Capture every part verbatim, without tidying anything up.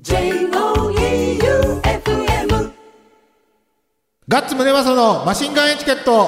ジェイオーイーユーエフエムガッツムネマソのマシンガンエチケット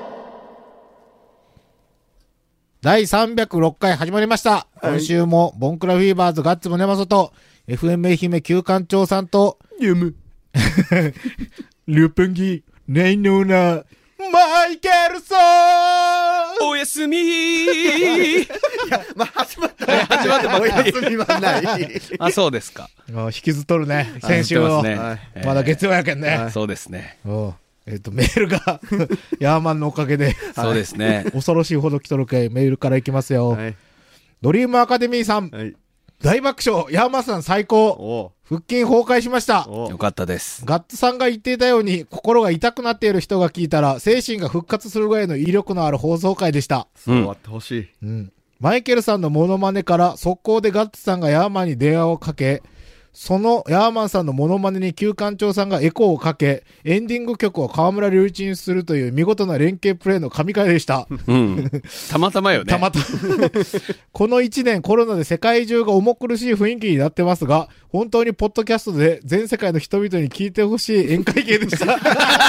だいさんびゃくろっかい始まりました、はい、今週もボンクラフィーバーズガッツムネマソと エフエム 愛媛旧館長さんとユムリュペンギネイノーナマイケルソンおやすみーいや、まあ、始まった始まってもおやすみはないあ、そうですか。 引きずっとるね、先週の、 ねはい、まだ月曜やけんね、 はい、そうですね。 えっと、メールがヤーマンのおかげでそうですね、 恐ろしいほど来とるけメールからいきますよ、はい、ドリームアカデミーさん、はい、大爆笑、ヤーマンさん最高、腹筋崩壊しました。 よかったです。 ガッツさんが言っていたように心が痛くなっている人が聞いたら精神が復活するぐらいの威力のある放送回でした。 そうあってほしい、 うん、マイケルさんのモノマネから速攻でガッツさんがヤーマンに電話をかけ、そのヤーマンさんのモノマネに旧館長さんがエコーをかけ、エンディング曲を河村隆一にするという見事な連携プレーの神回でした、 うん、たまたまよね。 たまたまこのいちねんコロナで世界中が重苦しい雰囲気になってますが、本当にポッドキャストで全世界の人々に聞いてほしい宴会芸でした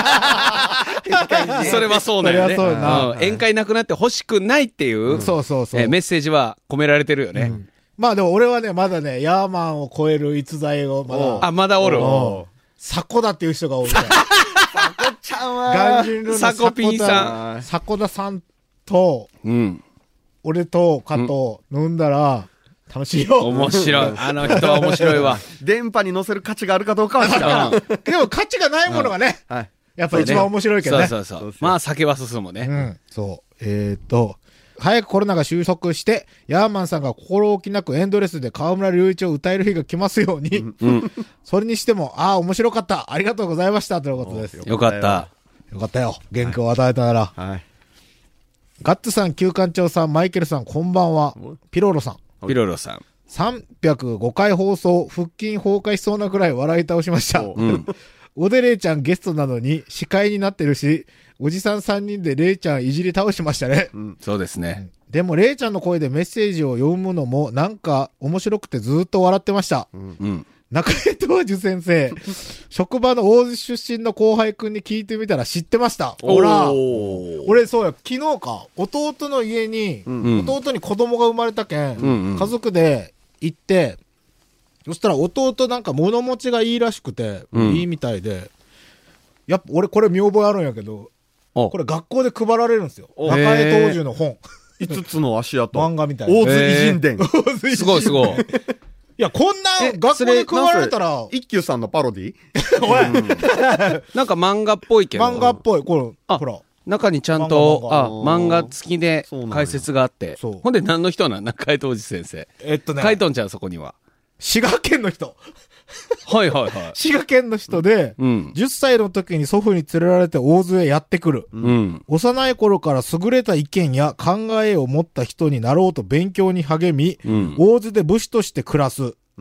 それはそうだよね。 それはそうな、 うん、宴会なくなって欲しくないっていう、うん、 そうそうそう、 えー、メッセージは込められてるよね、うん。 まあでも俺はね、まだね、ヤーマンを超える逸材をまだ。 あ、まだおる。 サコだっていう人がおるから。サコちゃんは。 ガンジンルのサコピーさん。 サコダさんと、 うん、 俺と加藤飲んだら、楽しいよ。 面白い。あの人は面白いわ。 電波に乗せる価値があるかどうかは知らん。 でも価値がないものがね、はい、やっぱ一番面白いけどね。 そうそうそう。まあ酒は進むね。 うん。そう。えーっと、早くコロナが収束して、ヤーマンさんが心置きなくエンドレスで河村隆一を歌える日が来ますように、うん、それにしても、ああ、面白かった。ありがとうございました。ということです。 よかった。 よかったよ。元気を与えたなら。はい。ガッツさん、旧館長さん、マイケルさん、こんばんは。ピロロさん。 ピロロさん。 さんびゃくごかい放送、腹筋崩壊しそうなくらい笑い倒しました。うん、おでれいちゃんゲストなのに司会になってるし、おじさんさんにんでれいちゃんいじり倒しましたね、 うん、そうですね、 うん、でもれいちゃんの声でメッセージを読むのもなんか面白くてずっと笑ってました、うん、中江東樹先生職場の大津出身の後輩くんに聞いてみたら知ってました。ほら俺そうや、昨日か弟の家に、うん、弟に子供が生まれたけん、うんうん、家族で行って、そしたら弟なんか物持ちがいいらしくて、うん、いいみたいで、やっぱ俺これ見覚えあるんやけど、これ学校で配られるんですよ。中江東樹の本。 いつつの足跡。 漫画みたいな。 大津偉人伝。 すごいすごい。 いや、こんな学校で配られたら。 一休さんのパロディおい、うん、 なんか漫画っぽいけど。 漫画っぽい。これ、 あ、 ほら。 中にちゃんと、あ、漫画付きで解説があって。ほんで何の人なん中江東樹先生。 えっとね。 書いとんちゃう、そこには。 滋賀県の人。 はいはいはい。 滋賀県の人で、うん、じゅっさいの時に祖父に連れられて大津へやってくる、うん。幼い頃から優れた意見や考えを持った人になろうと勉強に励み、うん、大津で武士として暮らす。うん、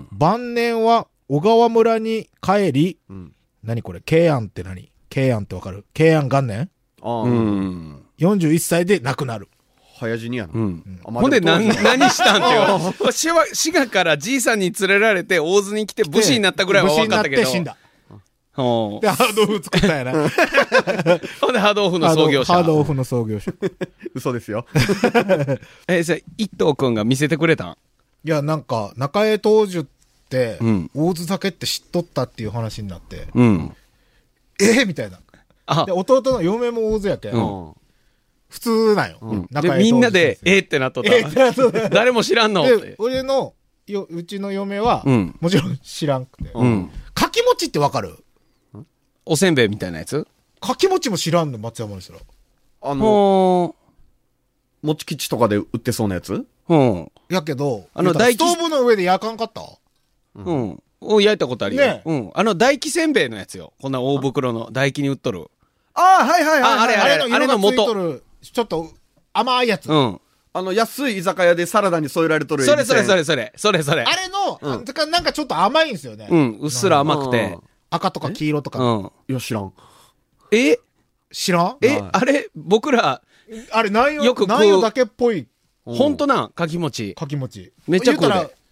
晩年は小川村に帰り、うん、何これ慶安って何慶安ってわかる？慶安元年、あ、うん、よんじゅういっさいで亡くなる。 早死にやな。 うん。ほんで何、何したんってよ。滋賀からじいさんに連れられて大津に来て武士になったぐらいは分かったけど。武士になって死んだ。で、ハードオフ作ったんやな。 ほんでハードオフの創業者。 ハードオフの創業者。 嘘ですよ。 え、じゃあ、一藤くんが見せてくれたん？ いや、なんか、中江東樹って、うん、大津酒って知っとったっていう話になって。うん。えー、みたいな。あで、弟の嫁も大津やけん。うん普通なんよ。うん、 で、みんなで、えーってなっとった。えーってなっとった。誰も知らんのって。 俺の、よ、うちの嫁は、うん、もちろん知らんくて。うん。かきもちってわかる？ おせんべいみたいなやつ？ かきもちも知らんの、松山の人ら。 あの、もち吉とかで売ってそうなやつ？ うん。やけど、あの、大ストーブの上で焼かんかった？ うん。を焼いたことあるよ。ね。うん。あの、大気せんべいのやつよ。こんな大袋の、大気に売っとる。 ああ、はいはいはい。 あ、あれ、あれ、あれの元。 ちょっと甘いやつ。 うん。 あの、安い居酒屋でサラダに添えられとる。 それそれそれそれ。それそれ。 あれの、うん、なんかちょっと甘いんですよね。 うん。うっすら甘くて。 赤とか黄色とか。 うん。いや、知らん。 え知らんえ、あれ、僕ら、 あれ、南洋、よく南洋だけっぽい。 ほんとな、かきもち。 かきもち。 めっちゃ食うで。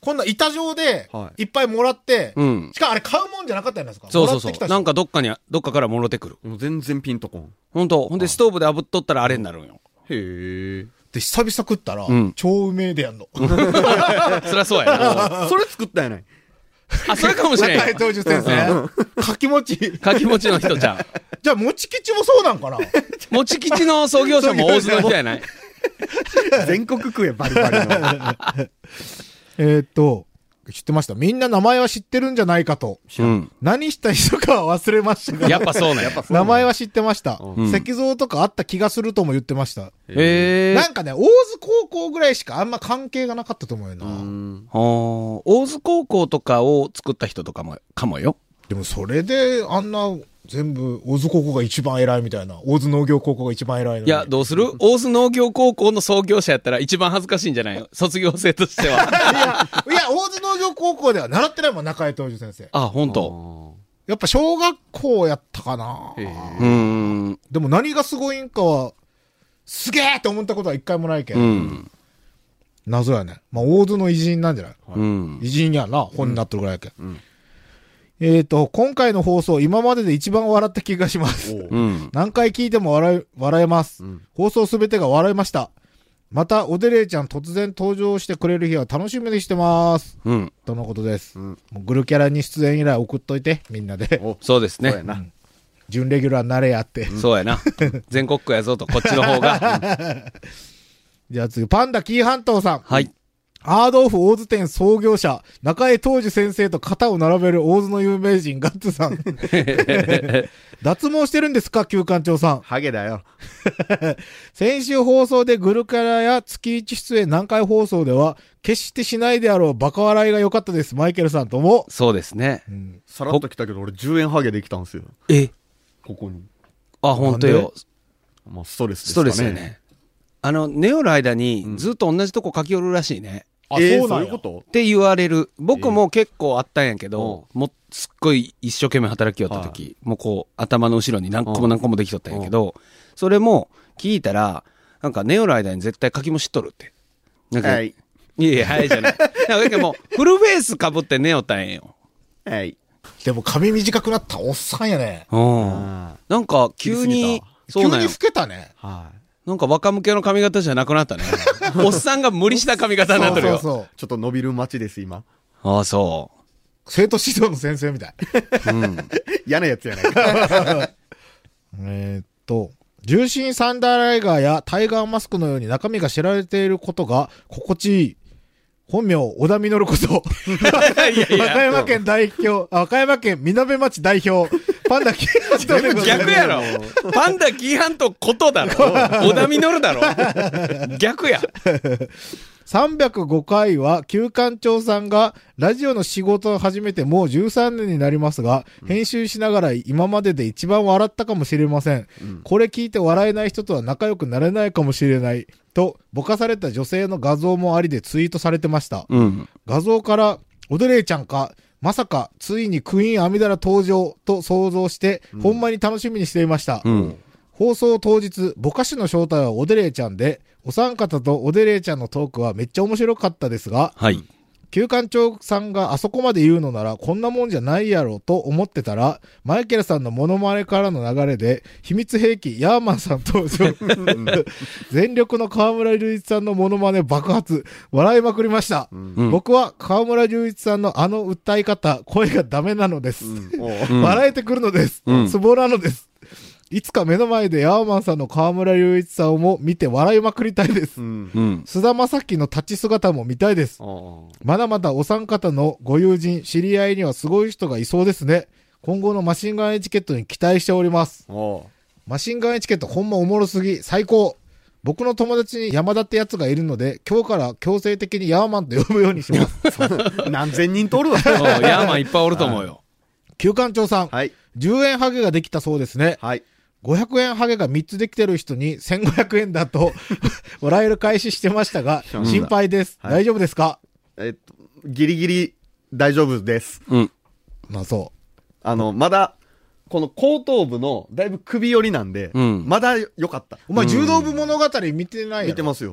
こんな板状ではいいっぱいもらって、 うんしかもあれ買うもんじゃなかったじゃないですか。 そうそうそう。 もらってきたしなんかどっかに、どっかからもろてくる。 もう全然ピンとこん。 ほんと。ほんでストーブで炙っとったらあれになるんよ。 へえ。 で、久々食ったら、 うん超うめえでやんの。 そりゃそうやな。 それ作ったやない。 あ、それかもしれん中井よ。 東樹先生。かきもち。 かきもちの人じゃん。 じゃあ、もち吉もそうなんかなもち吉の創業者も大津の人やない。 全国区へバリバリの。 えーっと、知ってました。みんな名前は知ってるんじゃないかと。 うん。 何した人かは忘れましたが。 やっぱそうね。 名前は知ってました。 うん石像とかあった気がするとも言ってました。 へえ。 なんかね、大津高校ぐらいしかあんま関係がなかったと思うよな。 うん。 あー大津高校とかを作った人とかも、かもよ。 でもそれであんな全部大津高校が一番偉いみたいな。大津農業高校が一番偉いのに。 いや、どうする大津農業高校の創業者やったら一番恥ずかしいんじゃないよ。卒業生としては。 いや、いや、大津農業高校では習ってないもん、中井東樹先生。 あ、ほんと。 やっぱ小学校やったかな。 へえ。 うーん。 でも何がすごいんかは、すげえって思ったことは一回もないけど、 うん。 謎やね。まあ、大津の偉人なんじゃない、 うん。 偉人やな、本になってるぐらいやけ、 うんえっ、と、今回の放送、今までで一番笑った気がします。 うん。 何回聞いても笑い、笑えます。 うん放送すべてが笑いました。また、おでれいちゃん突然登場してくれる日は楽しみにしてます。 うん。 とのことです。 うんもうグルキャラに出演以来送っといて、みんなで。 お、 そうですね。 そうやな。 準レギュラーになれやって。 そうやな。全国区やぞと、こっちの方が。 じゃあ次、パンダ紀伊半島さん。 はい。 アードオフ大津店創業者、中江東樹先生と肩を並べる大津の有名人、ガッツさん。脱毛してるんですか、旧館長さん。 ハゲだよ。 先週放送でグルカラや月一出演南海放送では、決してしないであろうバカ笑いが良かったです、マイケルさんとも。 そうですね。 さらっと来たけど、俺じゅうえんハゲできたんですよ。 えここに。 あ、ほんとよ。 まあ、ストレスですストかね。 レスよね。あの、寝よる間にずっと同じとこ書き寄るらしいね。 あ、 えーそうなんやそういうことって言われる。僕も結構あったんやけど、もうすっごい一生懸命働きよった時、もうこう頭の後ろに何個も何個もできとったんやけど、それも聞いたら、なんか寝よる間に絶対書きもしっとるって。なんか、、 はいい。 やいや、はいじゃない。なんかもうフルフェイス被って寝よったんやよ。 はい。 でも髪短くなったおっさんやね。 うん。 あなんか急に、そうなんよ急に老。けたね。 ーはい。 なんか若向けの髪型じゃなくなったね。おっさんが無理した髪型になってるよ。 そうそうそう。 ちょっと伸びる街です、今。 ああ、そ生徒指導の先生みたい。 う。うん。 嫌なやつやないか。 えーっと、重心サンダーライガーやタイガーマスクのように中身が知られていることが心地いい。本名、小田実こと。 いやいや和歌山県代表、あ和歌山県みなべ町代表、パンダキ全部逆やろ。パンダ紀伊半島ことだろ。小田実だろ。逆や。 さんびゃくごかいは、旧館長さんが、ラジオの仕事を始めてもうじゅうさんねんになりますが、編集しながら今までで一番笑ったかもしれません。これ聞いて笑えない人とは仲良くなれないかもしれない。と、ぼかされた女性の画像もありでツイートされてました。 うん。 画像から、おでれいちゃんか、まさか、ついにクイーンアミダラ登場と想像して、ほんまに楽しみにしていました。 うん。 放送当日、ぼかしの正体はおでれいちゃんで、お三方とおでれいちゃんのトークはめっちゃ面白かったですが、 はい。 旧館長さんがあそこまで言うのならこんなもんじゃないやろと思ってたら、マイケルさんのモノマネからの流れで、秘密兵器ヤーマンさん登場。全力の河村隆一さんのモノマネ爆発。笑いまくりました。 うん僕は河村隆一さんのあの訴え方、声がダメなのです。 おううん笑えてくるのです。 うんツボなのです。いつか目の前でヤーマンさんの河村隆一さんをも見て笑いまくりたいです。 うん。 うん。 菅田将暉の立ち姿も見たいです。 おうまだまだお三方のご友人、知り合いにはすごい人がいそうですね。今後のマシンガンエチケットに期待しております。 おうマシンガンエチケットほんまおもろすぎ、最高。僕の友達に山田ってやつがいるので、今日から強制的にヤーマンと呼ぶようにします。 何千人とおるわ。 そうヤーマンいっぱいおると思うよ。 旧館長さん、 はい。 じゅうえんハゲができたそうですね。 はい。 ごひゃくえんハゲがみっつできてる人にせんごひゃくえんだと笑える開始してましたが、 うん心配です。 はい大丈夫ですか？ えっと、ギリギリ大丈夫です。 うん。 まあそあの、まだ、この後頭部のだいぶ首寄りなんで、 うんまだ良かった。 う。お前柔道部物語見てないやろ見てますよ。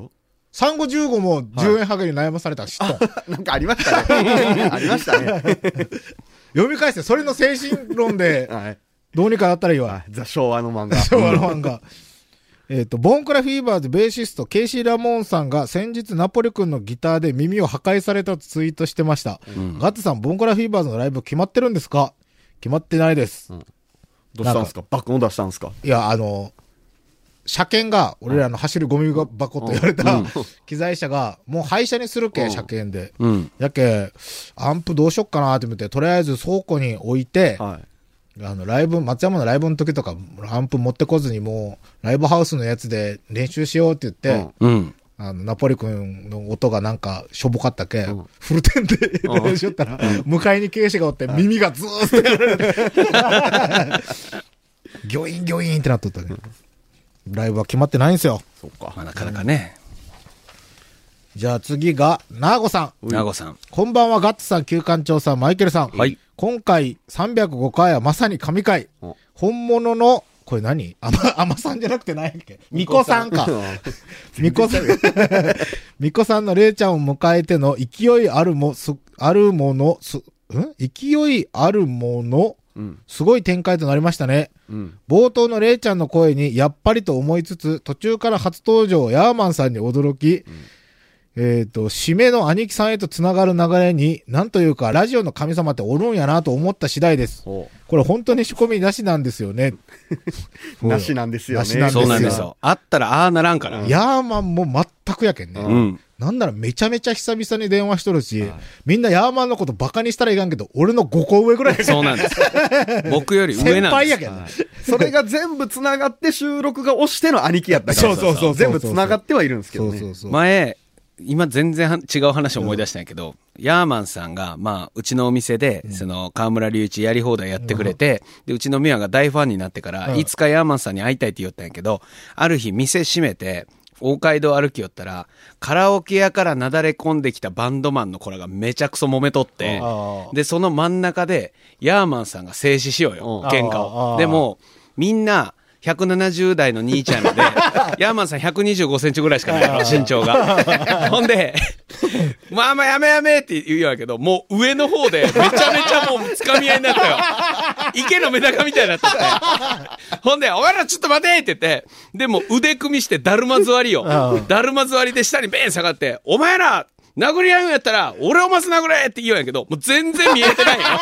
産後じゅうごもじゅうえんハゲに悩まされたら知っとん。 なんかありましたね。ありましたね。 読み返して、それの精神論で、 はい。 どうにかなったらいいわ。 ザ・昭和の漫画。 昭和の漫画。えっと、ボンクラフィーバーズベーシスト、ケイシー・ラモーンさんが先日ナポリ君のギターで耳を破壊されたとツイートしてました。うん、ガッツさん、ボンクラフィーバーズのライブ決まってるんですか？決まってないです。うん、 どうしたんですか？爆音出したんですか？ いや、あの、車検が、俺らの走るゴミ箱と言われた、うん、機材車が、もう廃車にするけ、車検で。うん、やけ、アンプどうしよっかなって思って、とりあえず倉庫に置いて、はいあの、ライブ、松山のライブの時とか、アンプ持ってこずにもう、ライブハウスのやつで練習しようって言って、うん、あの、ナポリ君の音がなんか、しょぼかったけ、うん、フルテンで練習しよったら、向かいに警視がおって、耳がずーっとやられて、ギョインギョインってなっとったね。ライブは決まってないんですよ。 そうか。まあ、なかなかね。 じゃあ次が、ナーゴさん。 ナーゴさん。 こんばんは、ガッツさん、旧館長さん、マイケルさん。はい。今回さんびゃくごかいはまさに神回。本物の、これ何あま、あまさんじゃなくて何やっけみこさんか。みこさん。みこさんのれいちゃんを迎えての勢いあるも、す、あるもの、す、ん勢いあるもの、うん、すごい展開となりましたね。うん、冒頭のれいちゃんの声にやっぱりと思いつつ、途中から初登場ヤーマンさんに驚き、うんえっと、締めの兄貴さんへとつながる流れに、なんというか、ラジオの神様っておるんやなと思った次第です。これ本当に仕込みなしなんですよね。 なしなんですよね。 そうなんですよ。あったらああならんから。 ヤーマンも全くやけんね。うん、なんならめちゃめちゃ久々に電話しとるし、はい、みんなヤーマンのことバカにしたらいかんけど、俺のごこ上ぐらいやけん。 そうなんです。僕より上なんです。 先輩やけん、ね。 それが全部繋がって収録が押しての兄貴やったから。そうそうそう。全部繋がってはいるんですけどね。そうそうそう前、今全然違う話を思い出したんやけど、うん、ヤーマンさんが、まあ、うちのお店で、うん、その、河村隆一やり放題やってくれて、うん、で、うちのミワが大ファンになってから、うん、いつかヤーマンさんに会いたいって言ったんやけど、ある日店閉めて、大街道歩きよったら、カラオケ屋からなだれ込んできたバンドマンの子らがめちゃくそ揉めとって、うん、で、その真ん中で、ヤーマンさんが静止しようよ、喧嘩を。でも、みんな、ひゃくななじゅう代の兄ちゃんので、ヤーマンさんひゃくにじゅうごセンチぐらいしかないの、身長が。ほんで、まあまあやめやめって言うやけど、もう上の方でめちゃめちゃもう掴み合いになったよ。池のメダカみたいになってて。ほんで、お前らちょっと待てって言って、でも腕組みしてだるま座りよ。だるま座りで下にベーン下がって、お前ら殴り合うんやったら、俺をまず殴れって言うんやけど、もう全然見えてないよ。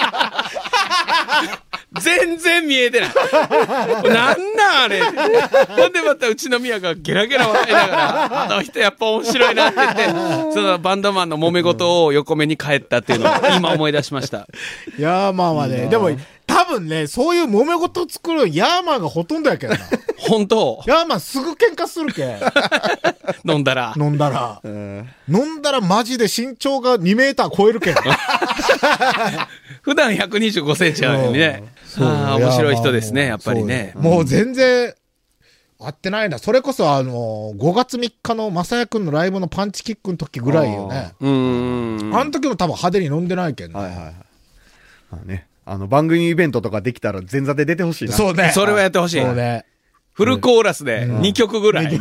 全然見えてない。なんなんあれ。ほんでまたうちの宮がゲラゲラ笑いながら、あの人やっぱ面白いなって言って、そのバンドマンの揉め事を横目に帰ったっていうのを今思い出しました。 ヤーマンはね、でも多分ね、そういう揉め事を作るヤーマンがほとんどやけどな。 本当ヤーマンすぐ喧嘩するけ。 飲んだら。 飲んだら。飲んだらマジで身長がにメーター超えるけん。 普段ひゃくにじゅうごセンチなのにね。ああ、面白い人ですね、やっぱりね。 もう全然、合ってないんだ。それこそあの、ごがつみっかのまさやくんのライブのパンチキックの時ぐらいよね。うん。あの時も多分派手に飲んでないけんね。はいはいはい。 まあね。あの、番組イベントとかできたら前座で出てほしいな。 そうね。 それはやってほしい。そうね。フルコーラスでにきょくぐらい。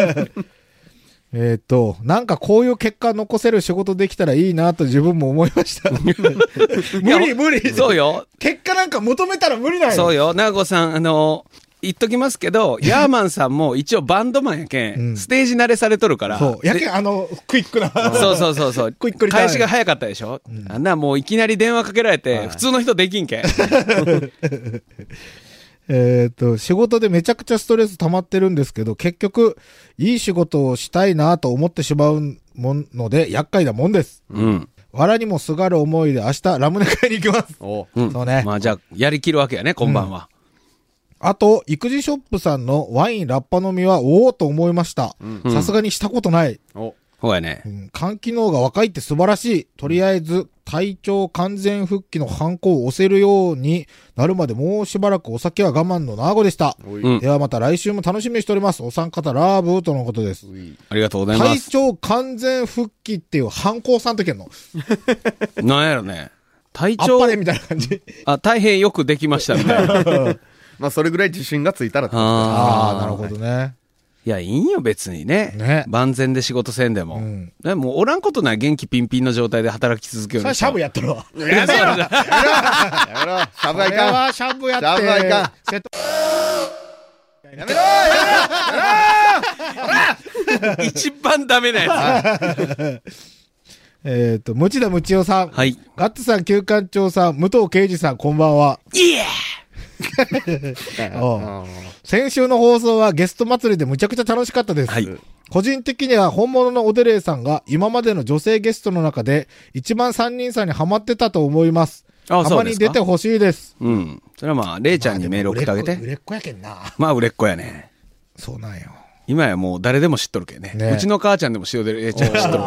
えっと、なんかこういう結果残せる仕事できたらいいなと自分も思いました。無理無理。 そうよ。 結果なんか求めたら無理だよ。 そうよ。なごさん、あの、言っときますけど、ヤーマンさんも一応バンドマンやけん、うん、ステージ慣れされとるから。 そう。やけん、あの、クイックな。 そうそうそうそう。クイック返しが早かったでしょ、うん、あんなもういきなり電話かけられて、普通の人できんけん。 えっと、仕事でめちゃくちゃストレス溜まってるんですけど、結局、いい仕事をしたいなと思ってしまうもので、厄介なもんです。うん。藁にもすがる思いで明日ラムネ会に行きます。おうん。そうね。まあじゃあ、やりきるわけやね、今晩は。 うん、あと、育児ショップさんのワインラッパ飲みは、おおと思いました。さすがにしたことない。おそうやね、 うん。肝機能が若いって素晴らしい。とりあえず、体調完全復帰のハンコを押せるようになるまでもうしばらくお酒は我慢のナーゴでした。うん、ではまた来週も楽しみにしております。お三方ラブとのことです。 ありがとうございます。 体調完全復帰っていうハンコをさんとけんのなんやろね。体調。 あっぱれみたいな感じ。 あ、大変よくできましたみたいな。 まあそれぐらい自信がついたら。 ああ、なるほどね。 いいや、いいよ、別にね。 ね万全で仕事せんでも。うん、でも、おらんことない元気ピンピンの状態で働き続ける。 それはシャブやってるわ。 やめろやめろやめろシャブはいかん。 はシャブやって。 シャブはいかん。やめろやめろ一番ダメなやつ。 えっと、持田むちおさん。 はい。 ガッツさん、旧館長さん、武藤敬司さん、こんばんは。 イエー先週の放送はゲスト祭りでむちゃくちゃ楽しかったです。はい。個人的には本物のおでれいさんが今までの女性ゲストの中で一番三人さんにハマってたと思います。ああ、たまに出てほしいです。 うん。それはまあ、レイちゃんにメール送ってあげて。 売れっ子やけんな。 まあ、売れっ子やね。 そうなんよ。 今やもう誰でも知っとるけんね。ねうちの母ちゃんでも塩でレイちゃん知っとるから。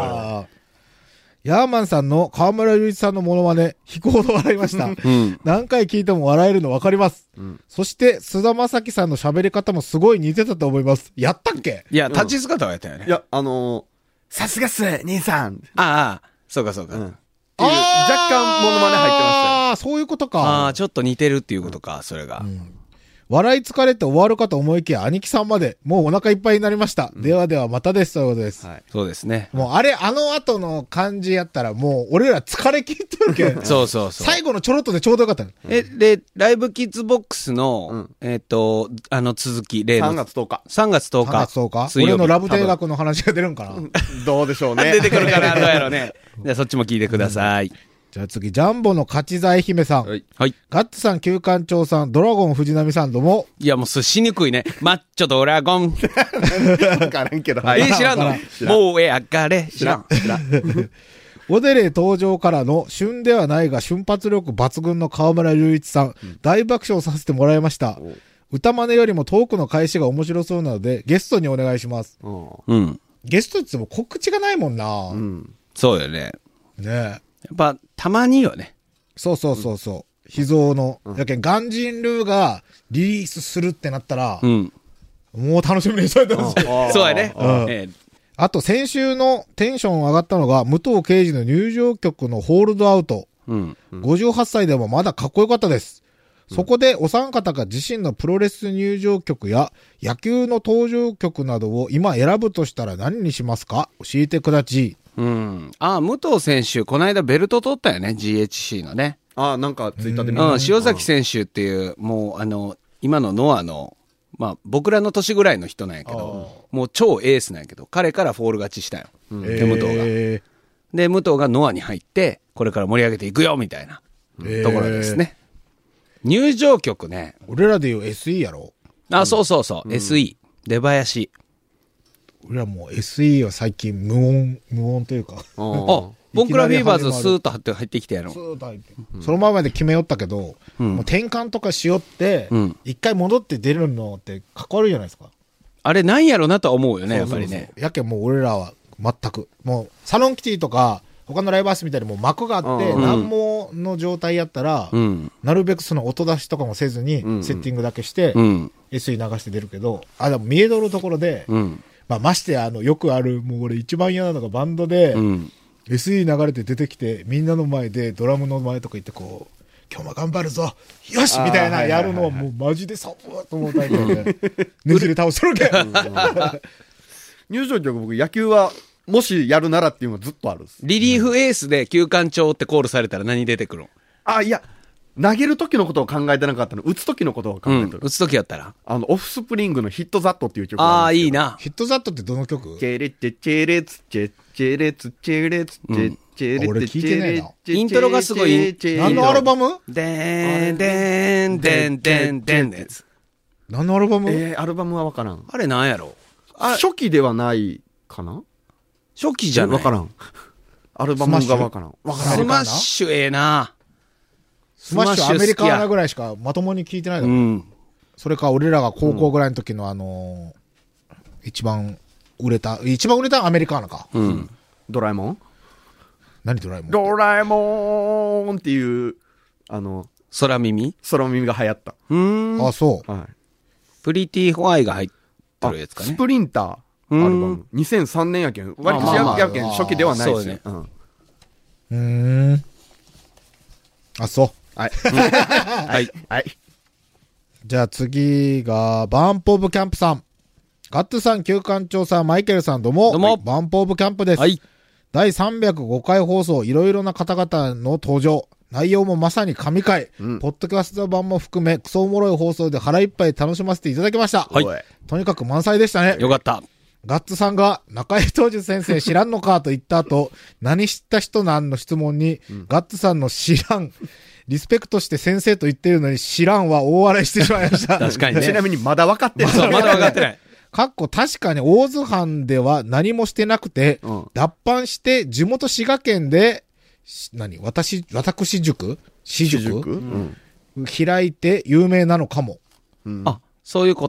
ヤーマンさんの河村隆一さんのモノマネ、飛行で笑いました。うん、何回聞いても笑えるの分かります。うん、そして、菅田将暉さんの喋り方もすごい似てたと思います。やったっけ？ いや、立ち姿はやったよね。 いや、あのー、さすがっす、兄さん。 ああ、そうかそうか。うん、 若干モノマネ入ってましたよ。 ああ、そういうことか。 ああ、ちょっと似てるっていうことか、それが。うん笑い疲れて終わるかと思いきや、兄貴さんまで、もうお腹いっぱいになりました。うん、ではではまたです、ということです。はい、 そうですね。 もうあれ、あの後の感じやったら、もう俺ら疲れ切ってるけん。 そうそうそう。 最後のちょろっとでちょうどよかったの。 え、で、ライブキッズボックスの、うん、えっ、ー、と、あの続き、例の。 さんがつとおか。 さんがつとおか。 さんがつとおか。俺のラブ定額の話が出るんかな。 どうでしょうね。 出てくるかな、どうやろうね。じゃあそっちも聞いてください。うんじゃあ次、ジャンボの勝ち財姫さん。はい。はい。ガッツさん、旧館長さん、ドラゴン藤波さんども。 いや、もうすしにくいね。マッチョドラゴン。 わからんけど。 えー、知らんのもうえあかれ。知らん。知らん。 おでれ登場からの旬ではないが瞬発力抜群の河村隆一さん、うん、大爆笑させてもらいました。歌真似よりもトークの返しが面白そうなので、ゲストにお願いします。うん。ゲストって言っても告知がないもんな。うん。 そうよね。 ねえ。 やっぱ、たまによね。 そうそうそうそう。うん、秘蔵の。うん、やけん、ガンジンルーがリリースするってなったら、うん、もう楽しみにしといてほしい。 そうやね。うんえー、あと、先週のテンション上がったのが、武藤敬司の入場曲のホールドアウト。うんうん、ごじゅうはっさいでもまだかっこよかったです。うん、そこで、お三方が自身のプロレス入場曲や野球の登場曲などを今選ぶとしたら何にしますか？教えてくだちい。 うん。ああ、武藤選手、この間ベルト取ったよね、ジーエイチシー のね。 ああ、なんかツイッターで見た。うん、塩崎選手っていう、もう、あの、今のノアの、まあ、僕らの年ぐらいの人なんやけど、もう超エースなんやけど、彼からフォール勝ちしたよ。うん、で、武藤が。で、武藤がノアに入って、これから盛り上げていくよ、みたいなところですね。入場曲ね。 俺らで言う エスイー やろ？ あ、そうそうそう、うん、エスイー。出囃子。 俺らもう エスイー は最近無音、無音というか。あ、 ボンクラフィーバーズスーッと入って入ってきてやろ。スーッと入って。 うん、そのままで決めよったけど、うん、もう転換とかしよって、一、うん、回戻って出るのってかっこ悪いじゃないですか。 あれなんやろなとは思うよね、やっぱりね。そうそうそうやけんもう俺らは全く。もうサロンキティとか、他のライブハウスみたいにもう幕があって、難問の状態やったら、うん、なるべくその音出しとかもせずに、セッティングだけして、うん、エスイー 流して出るけど、あ、でも見えどるところで、うんまあ、ましてあの、よくある、もう俺一番嫌なのがバンドで、うん、エスイー 流れて出てきて、みんなの前でドラムの前とか行ってこう、今日も頑張るぞよしみたいなやるのはもうマジでそうと思ったんで、ねじり倒してるけん。 入場曲僕野球は、もしやるならっていうのがずっとあるんです。 リリーフエースで旧館長ってコールされたら何出てくるの？ あ、いや、投げる時のことを考えてなかったの。打つ時のことを考えてる。 うん、打つ時やったらあの、オフスプリングのヒットザットっていう曲があるんですよ。ああ、いいな。 ヒットザットってどの曲？ チェレチェチェレツチェチェレツチェレツチェチェレツチェレツ。 俺聞いてないな。 イントロがすごい。 何のアルバム？ でーん、でーん、でーん、でーん、でーんのやつ。 何のアルバム？ えー、アルバムはわからん。 あれなんやろ？ 初期ではないかな？ 初期じゃない。 わからん。アルバムがわからん。 わからん。 スマッシュええな。 スマッシュアメリカーナぐらいしかまともに聞いてないだろ。うん。それか俺らが高校ぐらいの時のあのー、一番売れた、一番売れたアメリカーナか。 うん。ドラえもん？ 何ドラえもん？ ドラえもんっていう、あの、 空耳？ 空耳が流行った。 うん。あ、そう。はい。 プリティホワイが入ってるやつかね。 スプリンター。アルバム。にせんさんねんやけん。割とややけん初期ではないですね。うん。うーん。あ、そう。 はい。はい。はい。 じゃあ次が、バンプオブキャンプさん。 ガッツさん、旧館長さん、マイケルさん、どうも。 どうもバンプオブキャンプです。 はい。 だいさんびゃくごかい放送、いろいろな方々の登場。内容もまさに神回。うん、ポッドキャスト版も含め、クソおもろい放送で腹いっぱい楽しませていただきました。 はい。 とにかく満載でしたね。 よかった。 ガッツさんが、中井東樹先生知らんのかと言った後、何知った人なんの質問に、うん、ガッツさんの知らん、リスペクトして先生と言ってるのに知らんは大笑いしてしまいました。 確かにね。 ちなみにまだ分かってない。 まだ分かってない。 かっこ確かに大津藩では何もしてなくて、うん、脱藩して地元滋賀県で、何私、私塾私塾、うん、開いて有名なのかも。 うん、あ、そういうこと。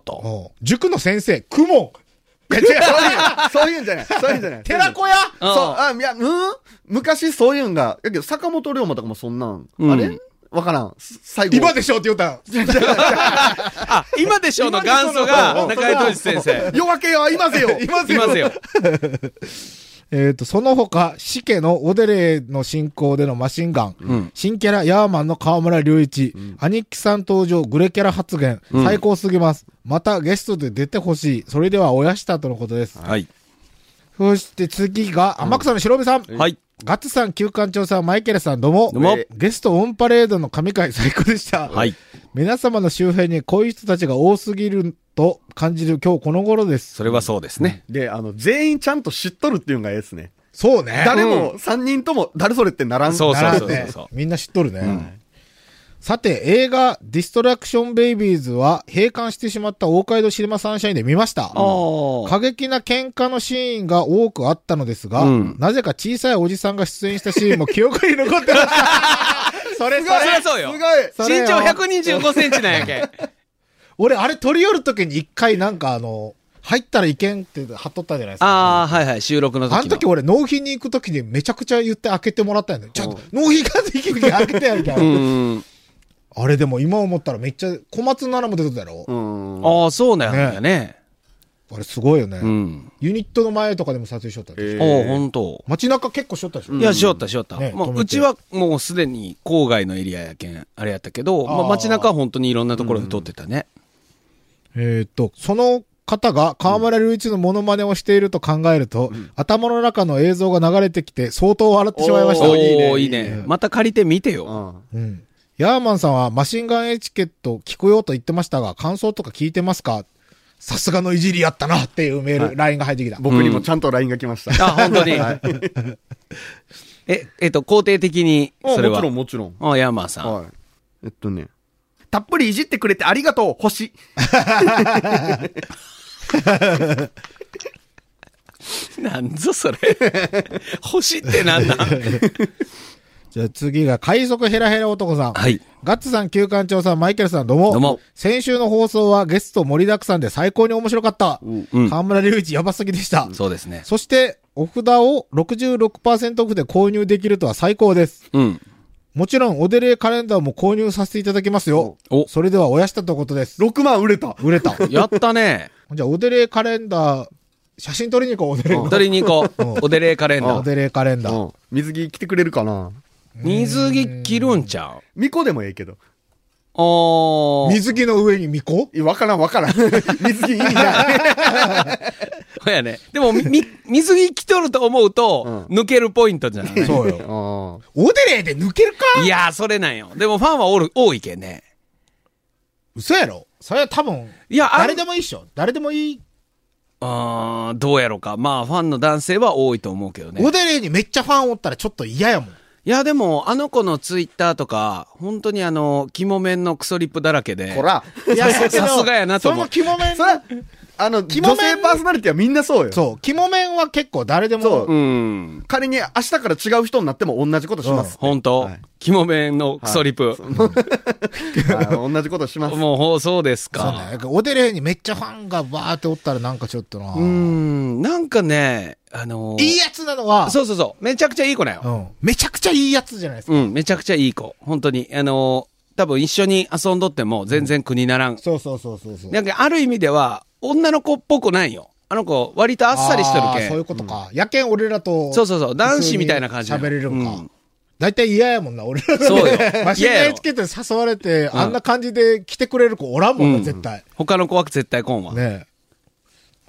塾の先生、クモン。 いや違う、そういうんじゃない。そういうんじゃない。 寺子屋そう、あ、いや、うん昔そういうんが、だけど坂本龍馬とかもそんなん、うん、あれわからん。最後。 今でしょって言ったら。 あ、今でしょの元祖が中井東先生。 夜明けよ、いますよ。 いますよ。いますよ。 えっと、その他、死家のオデレの進行でのマシンガン、うん、新キャラヤーマンの河村隆一、うん、兄貴さん登場グレキャラ発言、うん、最高すぎます。またゲストで出てほしい。それではおやしたとのことです。 はい。 そして次が、天草の白部さん。 はい。 ガッツさん、旧館長さん、マイケルさん、どうも。 どうも。 ゲストオンパレードの神回最高でした。 はい。 皆様の周辺にこういう人たちが多すぎると感じる今日この頃です。 それはそうですね。 で、あの、全員ちゃんと知っとるっていうのがええですね。 そうね。 誰も、さんにんとも、誰それってならん。 そうそうそうそうそう。みんな知っとるね。うん、さて、映画、ディストラクションベイビーズは、閉館してしまった大街道シネマサンシャインで見ました。うん、過激な喧嘩のシーンが多くあったのですが、うん、なぜか小さいおじさんが出演したシーンも記憶に残ってました。 それ、それ、そうよ。すごい。身長ひゃくにじゅうごセンチなんやけ。 俺、あれ撮り寄るときに一回なんかあの、入ったらいけんって貼っとったじゃないですか。 ああ、はいはい、収録の時の。 あの時俺、納品に行く時にめちゃくちゃ言って開けてもらったんだよ。ちょっと、納品ができるけ開けてやるから。あれでも今思ったらめっちゃ小松菜奈も出てたやろ。 ああ、そうなんやね。ねあれすごいよね、うん。ユニットの前とかでも撮影しよったんですよ。 ああ、ほんと。 街中結構しよったでしょ。 いや、しよったしよった。ね、まあ、うちはもうすでに郊外のエリアやけん、あれやったけど、まあ街中は本当にいろんなところで撮ってたね。 うん、えーっと、その、方が河村隆一のモノマネをしていると考えると、うん、頭の中の映像が流れてきて相当笑ってしまいました。 おー、いいね。いいね。また借りてみてよ。 うん。ヤーマンさんはマシンガンエチケット聞くよと言ってましたが、感想とか聞いてますか？さすがのいじりやったなっていうメール、はい、ライン が入ってきた。 僕にもちゃんと ライン が来ました。 うん、あ、本当に。はい、え、えっと、肯定的に、それは。 もちろんもちろん。 あ、ヤーマンさん。はい。 えっとね。たっぷりいじってくれてありがとう、星。 なんぞそれ。星ってなんだ。 じゃあ次が快速ヘラヘラ男さん。 はい。 ガッツさん、旧館長さん、マイケルさん、どうも。 どうも。 先週の放送はゲスト盛りだくさんで最高に面白かった。うん。河村隆一やばすぎでした。 そうですね。 そして、お札を ろくじゅうろくパーセント オフで購入できるとは最高です。 うん。 もちろん、オデレーカレンダーも購入させていただきますよ。お。それではおやしたということです。 ろくまん売れた。 売れた。 やったね。 じゃあ、オデレーカレンダー、写真撮りに行こう、オデレー。 撮りに行こう。オデレーカレンダー。 オデレーカレンダー。 水着着てくれるかな？ 水着着るんちゃう？ 巫女でもええけど。 あー。水着の上に巫女？ いや、わからんわからん。水着いいな。 そうやね。でも、み、水着着とると思うと、うん、抜けるポイントじゃない？ そうよ。オデレーで抜けるか？ いやー、それなんよ。でもファンはおる、多いけんね。 嘘やろ？それは多分、いや、誰でもいいっしょ。誰でもいい。 あー、どうやろうか。まあ、ファンの男性は多いと思うけどね。 オデレーにめっちゃファンおったらちょっと嫌やもん。 いや、でも、あの子のツイッターとか、本当にあの、肝面のクソリップだらけで。 ほら。 いや、 さすがやなと思う。 その肝面それあの、女性パーソナリティはみんなそうよ。 そう。肝面は結構誰でも。 そう。うん。仮に明日から違う人になっても同じことします。 本当。肝面のクソリップ。 同じことします。 もう、そうですか。 そうね。オデレーにめっちゃファンがバーっておったらなんかちょっとな。 うん。なんかね、あのいいやつなのは。 そうそうそう。めちゃくちゃいい子だよ。 うん。めちゃくちゃいいやつじゃないですか。 うん。めちゃくちゃいい子。本当に。あの多分一緒に遊んどっても全然苦にならん。 そうそうそうそうそう。 なんかある意味では、女の子っぽくないよ。あの子、割とあっさりしとるけん。 そういうことか。やけん俺らと。 そうそうそう。男子みたいな感じ。 喋れるんか。だいたい嫌やもんな、俺ら。 そうよ。 マシンガンエチケットで誘われて、あんな感じで来てくれる子おらんもんな、絶対。 他の子は絶対来んわ。 ねえ。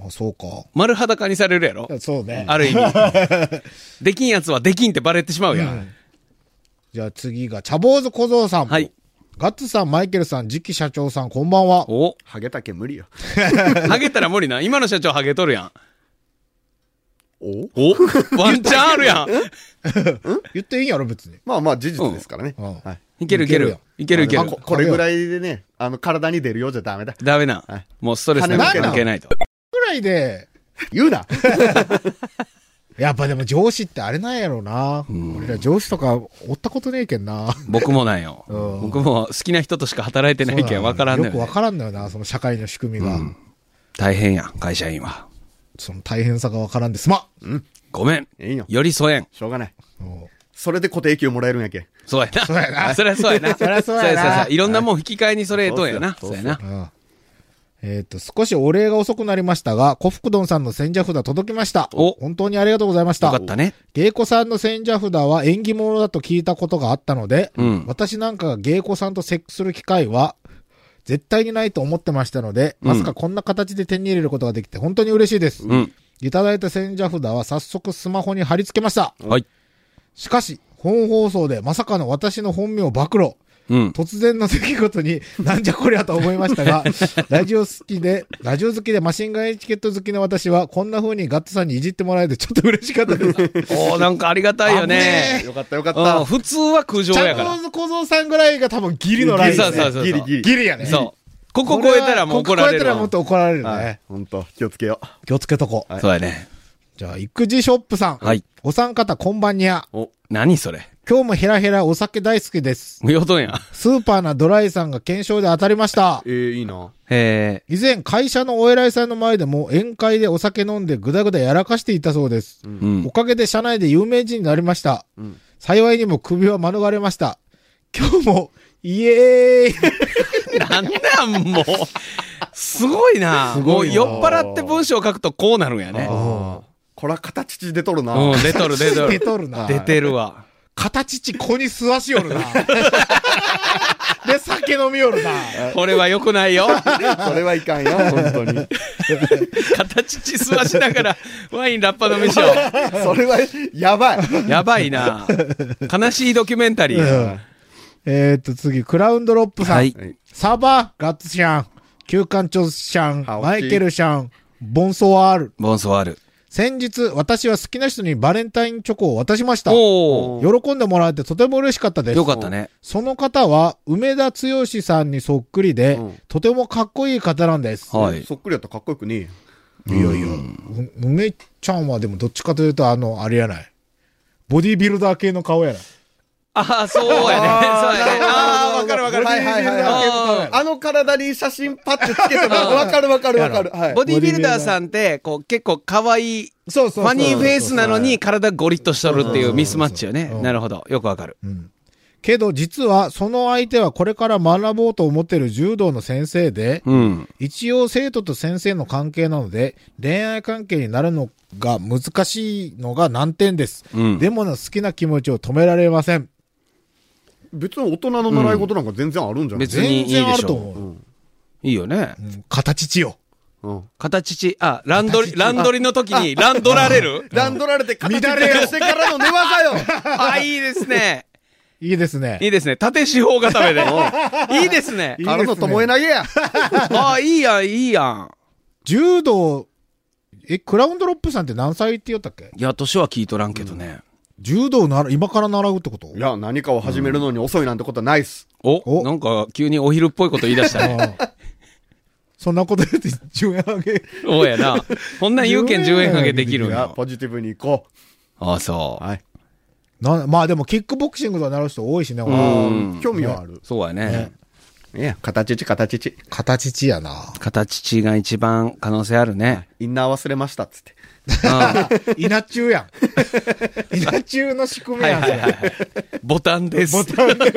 あ、そうか。 丸裸にされるやろそうね。 ある意味。できんやつはできんってバレてしまうやん。 うんじゃあ次が、茶坊主小僧さん。 はい。 ガッツさん、マイケルさん、次期社長さん、こんばんは。 お、 ハゲたけ無理よ。 ハゲたら無理な。今の社長ハゲとるやん。 おおワンチャンあるやん。 言っていいんやろ、別に。 まあまあ事実ですからね。 うんはい。 いけるいける。いけるいけるまあこ。これぐらいでね、あの、体に出るようじゃダメだ。 ダメなはい。 もうストレスなんか関係ないと。 ぐらいで、 言うな。 やっぱでも上司ってあれなんやろうな。俺ら上司とかおったことねえけんな。 僕もなんよ。 うん僕も好きな人としか働いてないけん分からんのよくわよね。 からんのよな、その社会の仕組みが。 大変やん、会社員は。 その大変さがわからんですま。 ごめん。 いいよ。 寄り添えん。 しょうがない。 うんそれで固定給もらえるんやけ。 そうやな。 そうやなそりゃそうやな。 そりゃそうやなそうそういろんなもん引き換えにそれとんやな。 そそうそううやな。 うんえっと、少しお礼が遅くなりましたが、小福丼さんの千社札届きました。 お本当にありがとうございました。 よかったね。 芸妓さんの千社札は縁起物だと聞いたことがあったので、 うん私なんかが芸妓さんと接する機会は絶対にないと思ってましたので、 うんまさかこんな形で手に入れることができて本当に嬉しいです。 うん。 いただいた千社札は早速スマホに貼り付けました。 はい。 しかし、本放送でまさかの私の本名暴露。 うん。 突然の出来事になんじゃこりゃと思いましたが、ラジオ好きで、ラジオ好きでマシンガンエチケット好きな私は、こんな風にガッツさんにいじってもらえてちょっと嬉しかったです。 おー、なんかありがたいよね。 よかったよかっうんた。 普通は苦情チやから。 ャンコーズ小僧さんぐらいが多分ギリのラインですね。 そうそうそうそう。 ギリギリギリやね。 そう。ここ超えたらもう怒られるわここ超えたらもっ。と怒られるはいね。。 ほんと、気をつけよ気をつけとこう。 はいそうやね。 じゃあ、育児ショップさん。 はい。 お三方こんばんにゃ。 う。お、 何それ。 今日もヘラヘラお酒大好きです。 無用とんや。 スーパーなドライさんが検証で当たりました。 えー、いいな。 へ以前、会社のお偉いさんの前でも宴会でお酒飲んでぐだぐだやらかしていたそうです。 ー。うんお。かげで社内で有名人になりました。 うん幸いにも首は免れました。今日も、イエーイなんなんもう。すごいな。 すごいなもう酔っ払って文章を書くとこうなるんやね。 ああ。これは形出とるな。 うん、出とる出と出る。 とるな。 出てるわ。 形ち子に吸わしよるな。で、酒飲みよるな。 これは良くないよ。 それはいかんよ、本当に。 形ち吸わしながらワインラッパ飲みしよそれは、やばい。 う。やばいな。悲しいドキュメンタリーや。 えーっと、次、クラウンドロップさん。 はいはいサバ、ガッツシャン、旧館長シャン、 ハオチマイケルシャン、ボンソワール。 ボンソワール。 先日、私は好きな人にバレンタインチョコを渡しました。 おー。 喜んでもらえてとても嬉しかったです。 よかったね。 その方は、梅田剛さんにそっくりで、 うんとてもかっこいい方なんです。 はい。 そっくりやったらかっこよくねえよ。 いやいや、う梅ちゃんはでもどっちかというと、あの、あれやない。ボディービルダー系の顔やない。 ああ、そうやね。そうやね。ああ、わかるわかる。 はいはいはいはいボディービルダー系の顔やない。 あの体に写真パッてつけても、わかるわかるわかる。はい。 ボディビルダーさんって、こう、結構可愛い、 そうそうそう。 ファニーフェイスなのに体ゴリッとしとるっていうミスマッチよねう。んなるほど。よくわかる。 うんけど実はその相手はこれから学ぼうと思っている柔道の先生で、 うん。 一応生徒と先生の関係なので、恋愛関係になるのが難しいのが難点です。 うん。 でも好きな気持ちを止められません。 別に大人の習い事なんか全然あるんじゃない別にいいでしょ全然あると思う。 いいよね。 うん形ちよ。 うん。 形ち、あ、ランドリ、ランドリの時にランドられるランドられて形乱れよ出してからの寝技よ。 あ、いいですね。 いいですね。 いいですね。縦四方固めで。いいですねいい。 からのともえ投げや。 あ、いいやん、いいやん。 柔道、え、クラウンドロップさんって何歳って言ったっけ？ いや、年は聞いとらんけどね。 柔道なら、今から習うってこと？ いや、何かを始めるのに遅いなんてことはないっす。 お、 おなんか急にお昼っぽいこと言い出したね。 ああそんなこと言ってじゅうえんあげ。 そうやな。こんなん有権じゅうえんかけできるんいや、 や。 ポジティブに行こ。 あ、そうはい。 なまあでもキックボクシングとかなる人多いしね、 う俺んあー興味はある。 う。そうやね。 いや、形ち形ち。 形ちやな。 形ちが一番可能性あるね。 インナー忘れましたっつって。 うん稲中やん。稲中の仕組みやん、それ。 ボタンです。 ボタンで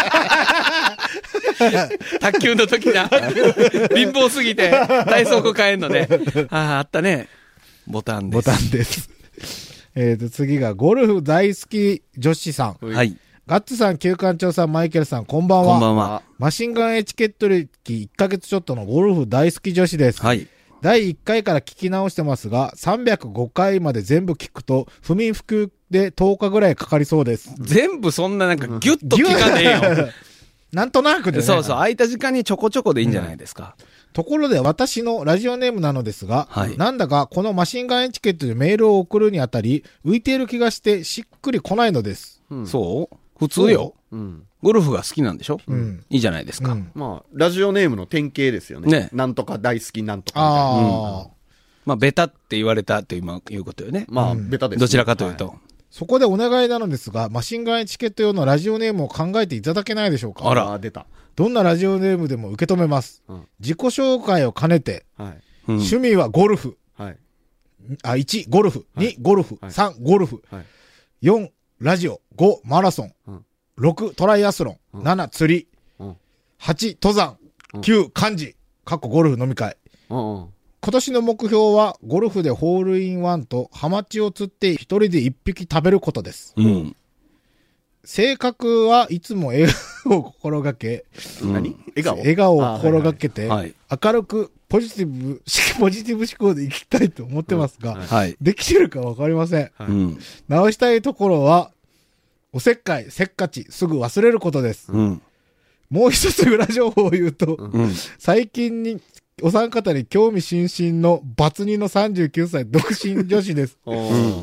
卓球の時な。貧乏すぎて体操服買えんので。ああ、あったね。ボタンです。 ボタンです。えっと、次が、ゴルフ大好き女子さん。 はい。 ガッツさん、旧館長さん、マイケルさん、こんばんは。 こんばんは。 マシンガンエチケット歴いっかげつちょっとのゴルフ大好き女子です。 はい。 だいいっかいから聞き直してますが、さんびゃくごかいまで全部聞くと、不眠不休でとおかぐらいかかりそうです。 全部そんななんかギュッと聞かねえよ。 なんとなくでね。 そうそう、空いた時間にちょこちょこでいいんじゃないですか。 うん、ところで私のラジオネームなのですが、 はい、 なんだかこのマシンガンエチケットでメールを送るにあたり、浮いている気がしてしっくりこないのです。 うん、そう普通よ。うん。ゴルフが好きなんでしょ、うん、いいじゃないですか、うん。 まあ、ラジオネームの典型ですよね。ね。なんとか大好きなんとかみたいな。ああ、うん。まあ、ベタって言われたって今言うことよね。 まあ、ベタです、ね。 どちらかというと。はい、 そこでお願いなのですが、マシンガンエチケット用のラジオネームを考えていただけないでしょうか。 あら、出た。 どんなラジオネームでも受け止めます。うん、自己紹介を兼ねて、はい、趣味はゴルフ。はい、あ、いち、ゴルフ。に、ゴルフ。はい、さん、ゴルフ。はい、よん、ラジオ。ご、マラソン。うん、ろく、トライアスロン。うん、なな、釣り。うん、はち、登山。うん、きゅう、漢字。かっこゴルフ飲み会。うんうん、今年の目標は、ゴルフでホールインワンとハマチを釣って一人で一匹食べることです。うん、性格はいつも笑顔を心がけ、 何？笑顔？ 笑顔を心がけて、はいはい、明るくポジティブ、ポジティブ思考で生きたいと思ってますが、はい、できてるかわかりません、はい。直したいところは、おせっかい、せっかち、すぐ忘れることです。うん、もう一つ裏情報を言うと、うん、最近にお三方に興味津々のバツにのさんじゅうきゅうさい独身女子です。うん、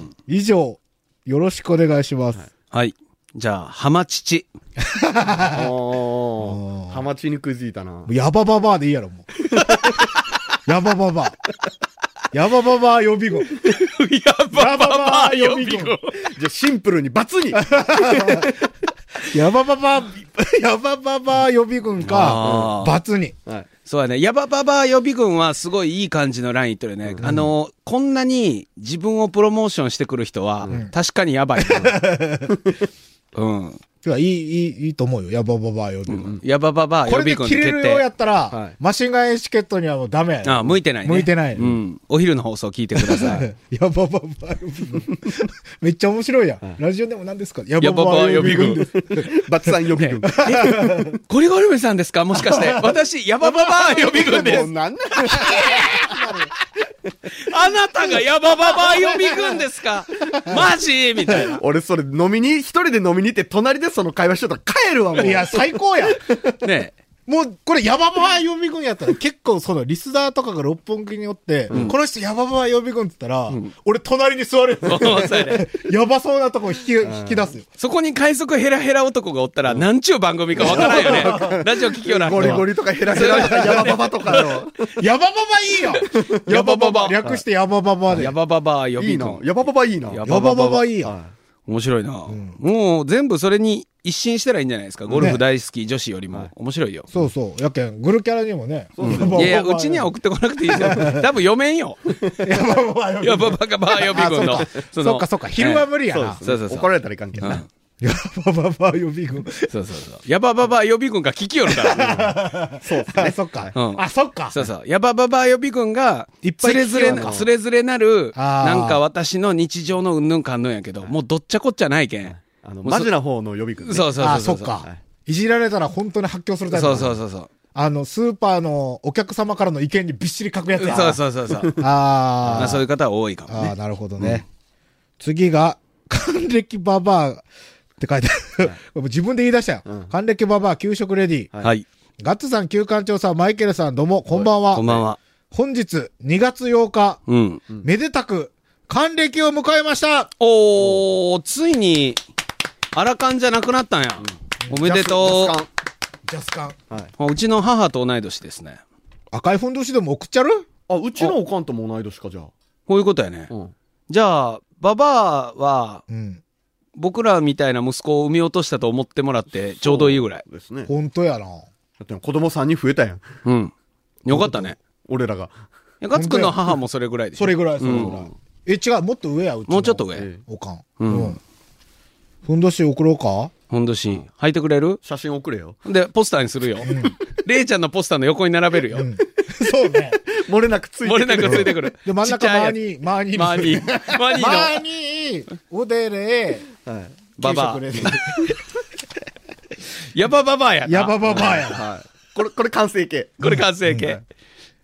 以上、よろしくお願いします。 はい。はい、じゃあ、ハマチチ。 おー。ハマチに食いついたな。 ヤバババアでいいやろ、もう。ヤバババア。ヤバババア予備軍。 ヤバババア予備軍。 じゃあ、シンプルにバツに。 ヤバババア、ヤバババア予備軍か、バツに。 はい。そうやね。ヤバババ予備軍はすごいいい感じのラインいってるね。うん、あの、こんなに自分をプロモーションしてくる人は、うん、確かにやばい。うん。 いや、いい、いい、いいと思うよ。ヤバババ予備軍。 ヤバババ予備軍これで切れるようやったら、はい、マシンガンエチケットにはもうダメやね。 ああ、向いてないね。 向いてない、ね。 うん。お昼の放送聞いてください。 ヤバババ予備軍。めっちゃ面白いやん。はい、ラジオでも何ですか？ ヤバババ予備軍。 バツさん予備軍。 え、ゴリゴリ梅さんですか？もしかして。私、ヤバババ予備軍です。 なんあなたがヤバババ予備軍ですか？マジみたいな。 俺それ飲みに、一人で飲みに行って隣でその会話してたら帰るわもう。 いや、最高や。 ねえ。 もう、これヤバババ予備軍やったら結構そのリスナーとかが六本木におって、うん、この人ヤバババ予備軍って言ったら、うん、俺隣に座るよ。ヤバそうなとこ引き、引き出すよ。 そこに快速ヘラヘラ男がおったら、うん、なんちゅう番組かわからんよね。ラジオ聞きよな。 ゴリゴリとかヘラヘラとかヤバババとかの。 ヤバババいいよ。ヤバババ。略してヤバババで。 ヤバババ予備軍。 いいな。ヤバババいいな。 ヤバババいいや。 面白いな、うん、もう全部それに一新したらいいんじゃないですか。ゴルフ大好き女子よりも、ね、面白いよ。 そうそう。やけん、グルキャラにもね。 うん、いやいや、うちには送ってこなくていいですよ。多分読めんよ。 やばばばやばばばば予備軍の。 そっかそっか。昼は無理やな。 そうそうそう。怒られたらいかんけどな。 ヤバババ予備軍。 そうそうそう。ヤバババ予備軍が聞きよるから。 そうですね。そっか。あ、そっか。 そうそう。ヤバババ予備軍が、つれづれな、つれづれなる、なんか私の日常のうんぬんかんぬんやけど、もうどっちゃこっちゃないけん。 あの、マジな方の予備軍。 そうそうそう。 あ、そっか。いじられたら本当に発狂するタイプ。 そうそうそうそう。 あの、スーパーのお客様からの意見にびっしり書くやつや。 そうそうそうそう。 ああ。そういう方は多いかもね。 ああ、なるほどね。次が、還暦ババア。って書いてある。自分で言い出したよ。うん、還暦ババア給食レディ。 はい。 ガッツさん、旧館長さん、マイケルさん、どうも、こんばんは。 こんばんは。 本日、にがつようか、うん、めでたく、還暦を迎えました。 おー、ついに、アラカンじゃなくなったんや。うん、おめでとう。 ジャスカン。 はい。うちの母と同い年ですね。 赤いふんどしでも送っちゃる？ あ、うちのおかんとも同い年か、じゃあ。 こういうことやね。うん、じゃあ、ババアは、うん、僕らみたいな息子を産み落としたと思ってもらってちょうどいいぐらい。 そうですね。 本当やな。だって子供さんにん増えたやん。 うん。よかったね。 俺らが。 ガツくんの母もそれぐらいでしょ。 それぐらい、それぐらい。うん、え、違う、もっと上や、うちの。 もうちょっと上。 おかん。うん。うん、ふんどし送ろうか？ ふんどし。履いてくれる？ 写真送れよ。 で、ポスターにするよ。うん、レイちゃんのポスターの横に並べるよ。うん、 そうね。 漏れなくついてくる。 漏れなくついてくる。 で、真ん中、マーニー、マーニー。 マーニー。マーニーの。 マーニー、おでれ、 はい。 ババア。ヤバババアやな。 ヤバババアやな。 はい。これ、これ完成形。 これ完成形。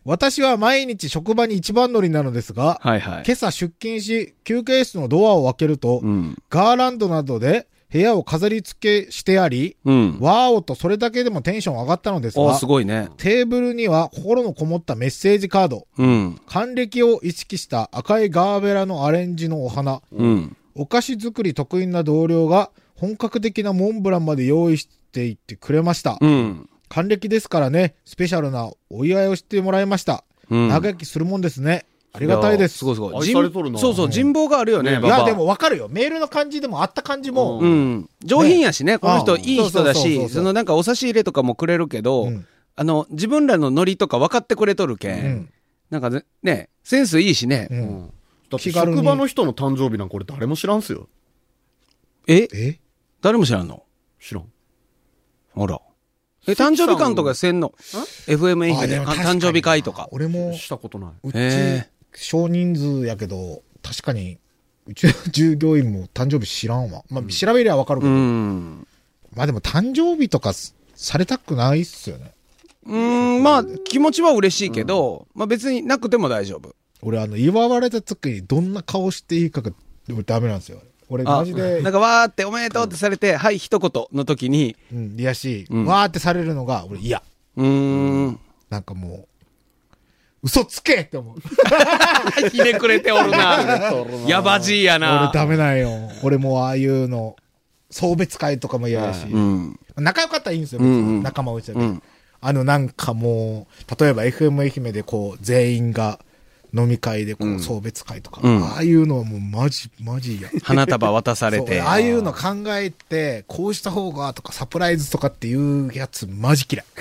私は毎日職場に一番乗りなのですが、 はいはい。 今朝出勤し、休憩室のドアを開けると、 うん。 ガーランドなどで部屋を飾り付けしてあり、 うん。 わーおとそれだけでもテンション上がったのですおが、 すごいね。 テーブルには心のこもったメッセージカード、 うん。 還暦を意識した赤いガーベラのアレンジのお花、 うん。 お菓子作り得意な同僚が本格的なモンブランまで用意していってくれました。 うん。 還暦ですからね、スペシャルなお祝いをしてもらいました。 うん。 長生きするもんですね。ありがたいです。 すごいすごい。 愛されとるな人そうそう、人望があるよね、 ねババアいや、でもわかるよ。メールの感じでもあった感じも。 ううん。上品やしね、この人うんいい人だし、 そうそうそうそうそのなんかお差し入れとかもくれるけど、 うんあの、自分らのノリとか分かってくれとるけん。 うんなんかね、ね、センスいいしね。 ううんん。だって気軽に職場の人の誕生日なんかこれ誰も知らんすよ。 ええ誰も知らんの知らん。 ほら。え、誕生日会とかせんの ?エフエム 愛媛でも確かに誕生日会とか。 俺も、 したことない。 うちへ、 少人数やけど、確かに、うちの従業員も誕生日知らんわ。まあ、調べりゃわかるけうど。 ん。 まあでも誕生日とかすされたくないっすよね。 うーん、まあ、気持ちは嬉しいけど、まあ別になくても大丈夫。 俺あの、祝われた時にどんな顔していいかがダメなんですよ。俺あマジでなん、かわーっておめでとうってされて、はい、一言の時に、 うん、いやし、 うんわーってされるのが俺嫌。 うーん。 なんかもう、嘘つけって思う。 ひねくれておるな。やばじいや俺な。 ダメなんよ。俺もああいうの、送別会とかも嫌やし。 うん。 仲良かったらいいんですよ、別に。 うんうん仲間内だけど、 うん。 あのなんかもう、例えば エフエム 愛媛でこう、全員が飲み会でこう、送別会とか、 うんああいうのはもうマジ、マジ嫌。 花束渡されそうて。 ああいうの考えて、こうした方がとかサプライズとかっていうやつマジ嫌い。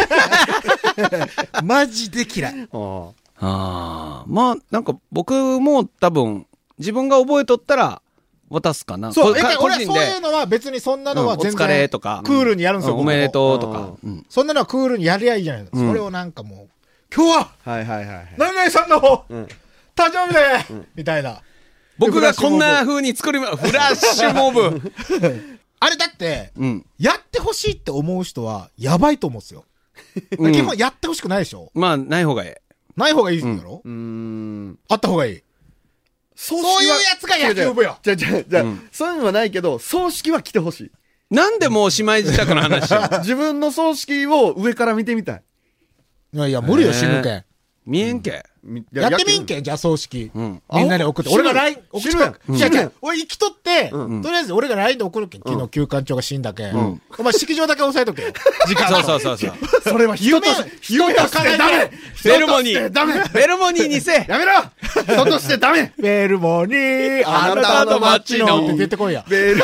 マジで嫌い。 あああ。まあ、なんか僕も多分、自分が覚えとったら、渡すかな。 そう、 こかえ俺は個人でそういうのは別にそんなのは全うんお疲れ然、 とかクールにやるんですよ、 うんおめでう。 とうとか。うんそんなのはクールにやりゃいいじゃないですか。 うんそれをなんかもう、今日は、 あ。はいはいはいはい。 何々さんの方、 うん誕生日で、みたいな。 僕がこんな風に作りま、フラッシュモブ。 あれだって、 うん。 やってほしいって思う人は、やばいと思うんですよ。 うん基本やってほしくないでしょ。 まあ、ない方がえない方がいいんだろ、 うーん。 あった方がいい。 そうそういうやつが野球部よ。 じゃあじゃあじゃあ、 うんそういうのはないけど、葬式は来てほしい。 え。なんでもう姉妹自宅の話を自分の葬式を上から見てみたい。 いやいや、無理よ、 へー死ぬけん。 見えんけ。 みやってみんけん、じゃあ葬式。 うん。 みんなに送って。 あ俺が ライン 送死ぬやんって。違う違う。俺生きとって、 うんとりあえず俺が ライン で送るけん。昨日休館長が死んだけん。 うんお前式場だけ押さえとけよ。時間そうそうそうそう。 それは人として、人としてダメベルモニー。 人としてダメベルモニーにせ。 やめろ人としてダメベルモニー、ああなたのなたの街の。 街のって出てこいや。 ベル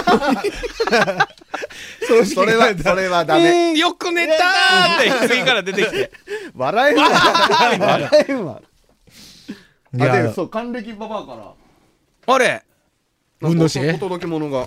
それは、それはダメ。 うん、よく寝たーって次から出てきて。 笑えんわ。笑えんわ。あ、 いやで、そう、還暦ババアから。 あれ、 運動しお届け物が。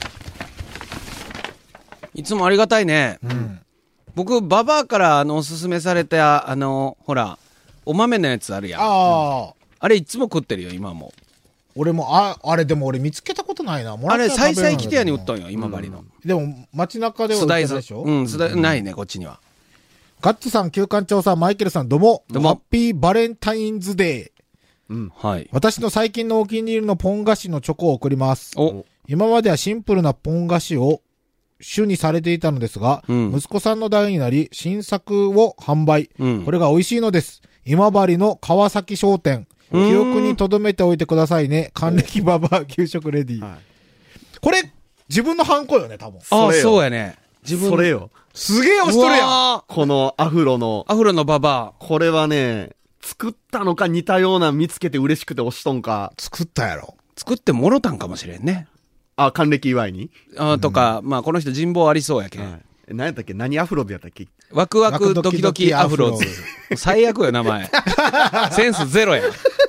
いつもありがたいね。 うん。 僕、ババアからあの、おすすめされた、あの、ほら、お豆のやつあるやん。あああ。 れいつも食ってるよ、今も。 俺も、あ、あれでも俺見つけたことないな。もらあれ、 ったら食べる再々来てやに売っとんんよ、今治の。 でも、街中では売スダイズ。 ってないでしょうん、スダイないね、こっちには。 ガッツさん、旧館長さん、マイケルさん、どうも。 どうもハッピーバレンタインズデー。 うん。 はい。 私の最近のお気に入りのポン菓子のチョコを送ります。 お、 今まではシンプルなポン菓子を主にされていたのですが、 うん息子さんの代になり、新作を販売。 うんこれが美味しいのです。今治の川崎商店。記うーん憶に留めておいてくださいね。還暦ババア給食レディー。 はいこれ、自分のハンコよね、多分。 ああ、 それよそうやね。自分それよ。 すげえ押しとるやん。 うわこのアフロの、 ーアフロのババこれはね、作ったのか似たような見つけて嬉しくて押しとんか。 作ったやろ。 ア。作ってもろたんかもしれんね。 あ、還暦祝いに。 あーとか、まあ、この人人望ありそうやけん。 はい。え何やったっけ何アフロでやったっけワクワクドキドキアフローズワクド。 最悪よ、名前。センスゼロや。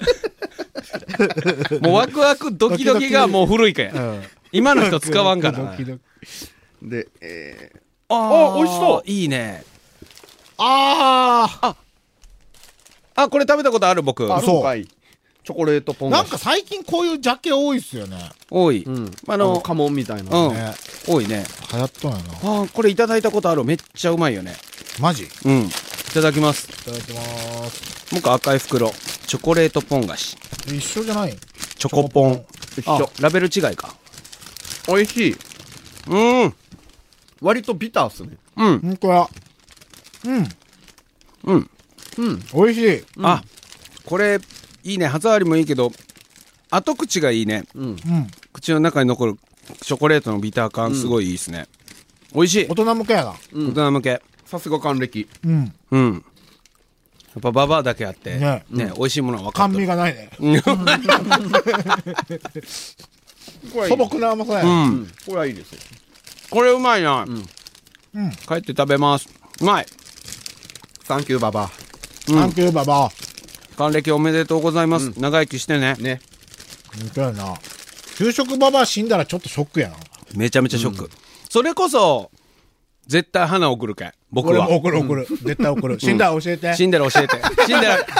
もうワクワクドキドキがもう古いけん。 うん。 今の人使わんから。 ドキドキで、えああ美味しそういいね。 ああ、これ食べたことある僕。 ー、あるそうんかい。チョコレートポー。 ン菓子なんか最近こういうジャケ多いっすよね。 多い。 うん。 あのあの、家紋みたいな。 うんね。 多いね。 流行っとんやな。 あーこれいただいたことある。めっちゃうまいよね。 マジうん。 ただきます。 いただきます。 もう一個赤い袋。チョコレートポン菓子。 一緒じゃない？ チョコポン。 一緒。 ラベル違いか。 美味しい。 うん。 割とビターっすね。 うん。 ほんとや。うん。 うん。 うん。 美味しい。 あ、これ、いいね。歯触りもいいけど、後口がいいね。 うん。 うん。 口の中に残るチョコレートのビター感、すごいいいですね。美味しい。 大人向けやな。 大人向け。 さすが還暦。 うん。 うん。やっぱババアだけあって、 ねね、美味しいものは分か甘ってる。 味がないね。 これ素朴な甘さや。 ううん。 ん。 これはいいですよ。 これうまいな。 うん。 帰って食べます。うまい。 サンキューババサンキューババア。 還暦おめでとうございます。長生きしてねア。。ね。 ほんとやな。給食ババア死んだらちょっとショックやな。 めちゃめちゃショック。それこそ、絶対花送るけん。僕は。 俺も送る送る。絶対送る。死んだら教えて。 死んだら教えて。死んだら。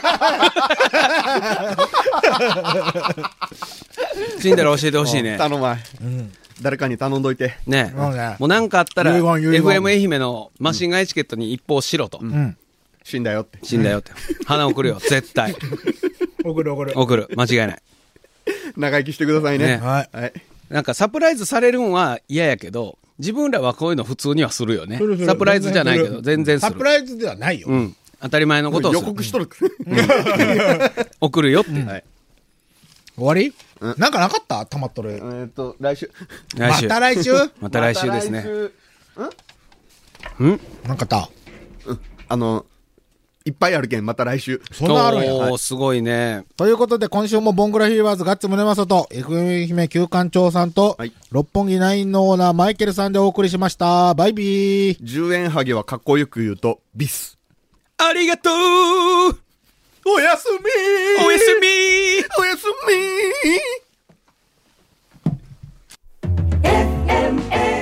死んだら教えてほしいね。 頼まい。 うん。 誰かに頼んどいて。 ねそうねもうなんかあったら、 遺言遺言エフエム 愛媛のマシンガンエチケットに一報しろと。 うん。 死んだよって。 死んだよって。花送るよ。絶対。 送る送る。 送る。間違いない。 長生きしてくださいね。 ねはい。 はい。 なんかサプライズされるんは嫌やけど、自分らはこういうの普通にはするよねするす。るサプライズじゃないけど、全然する。 サプライズではないよ。 うん。当たり前のことをする。 予告しとる。 送るよって。 はい。 終わりうんなんかなかった溜まっとる。 えっと、来週。 来週。 また来週また来週ですね。 また来週うんなんかあったあの、いっぱいあるけん、また来週。 そんなあるんや。 おー、すごいね。 ということで、今週もボングラフィーバーズガッツムネマソと、エフエム 愛媛旧館長さんと、 はい六本木ナインのオーナーマイケルさんでお送りしました。バイビー。 じゅうえんハゲはかっこよく言うと、ビス。 ありがとうおやすみおやすみおやすみエフエム エー